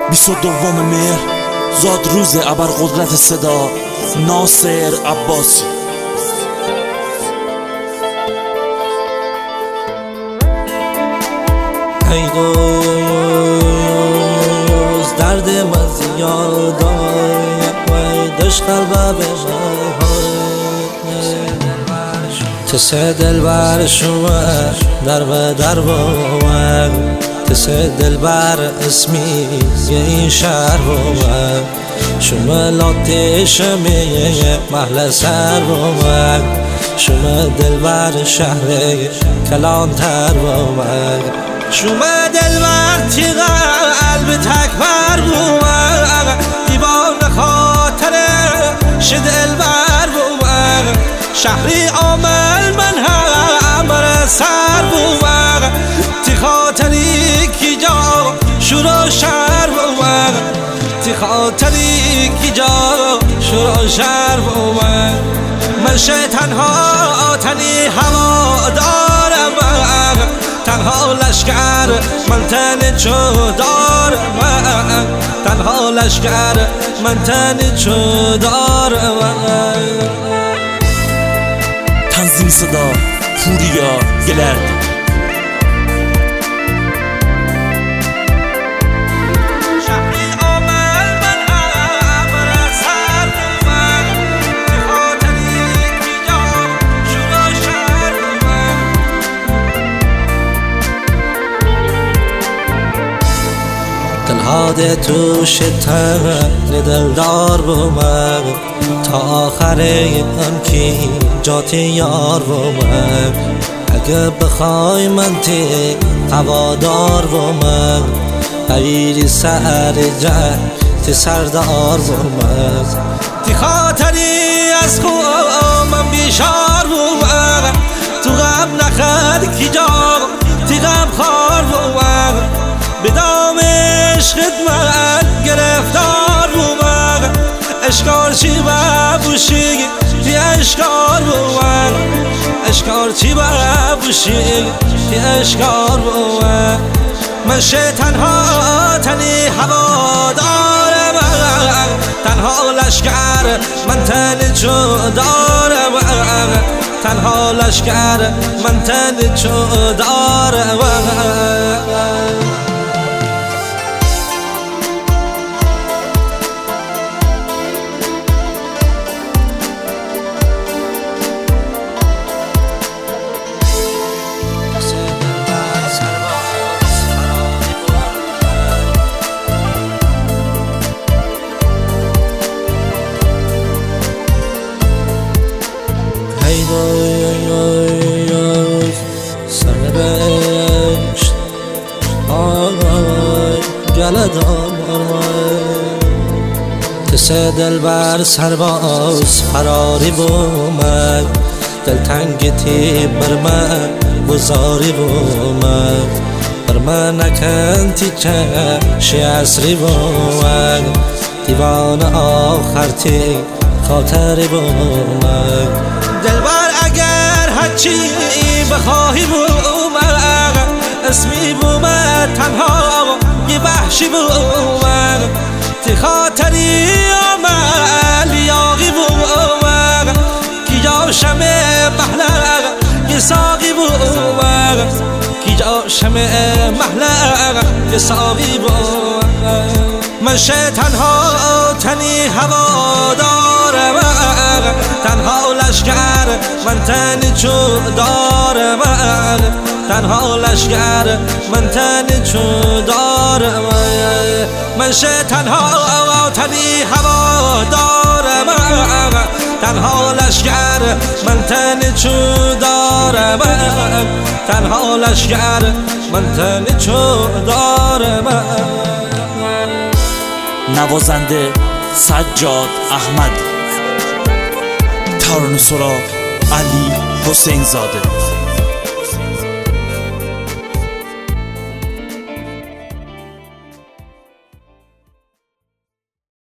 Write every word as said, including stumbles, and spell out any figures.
بیست و دوم مهر زاد روز ابرقدرت صدا ناصر عباسی. ای دوز درد من زیادای وای دش قلبه بجای تسه دل بر شما در و در وای تسه دل بر اسمی یه این شهر وای شما لاتش میه محل سر وای شما دل بر شهر کلانتر وای شما دل بر تیغ قلب تکبر بومن دیوان خاطر شد دل بر بومن شهری عامل من همه سر بومن تی خاطری کی جا شروع شهر بومن تی خاطری کی جا شروع شهر بومن من شه تنها تنی هوا دارم تنها لشکر من تن چو دارم تنها لشکر من تن چو دارم. تنظیم صدا پوریا گلرد. دلهاده توش تن دلدار بومن تا آخره ام کی جاتی یار بومن اگه بخوای من تی هوادار بومن ایری سر جن تی سردار بومن تی خاطری از خواه من بیشار بومن تو غم نخد کی جا تی غم خار بومن بدام عشقت من گرفتار بومن اشکار چی ببوشی تی اشکار بومن اشکار چی ببوشی تی اشکار بومن من شه تنها تنی هوا دارم تنها لشکر من تن چو دارم تنها لشکر من تن چو دارم. سربشت آی گلد آمار تسه دل بر سرباز فراری بومن دل تنگتی بر من بزاری بومن بر من نکن تی چشی عصری بومن دیوان آخر تی خاطری بومن دل بر اگر هرچی بخواهی بومن اسمی بومن تنها یه وحشی بومن تی خاطری آمل یاغی بومن کی جا شمه محلق یه ساقی بومن کی جا شمه محلق یه ساقی بومن من شه تنها تنی هوا دارم تنها لشکر من تن چو دارم تنها لشکر من تن چو دارم من شه تنها تنی هوا دارم تنها لشکر من تن چو دارم تنها لشکر من تن چو دارم. نوازنده سجاد احمد، ترانه سرا علی حسین زاده.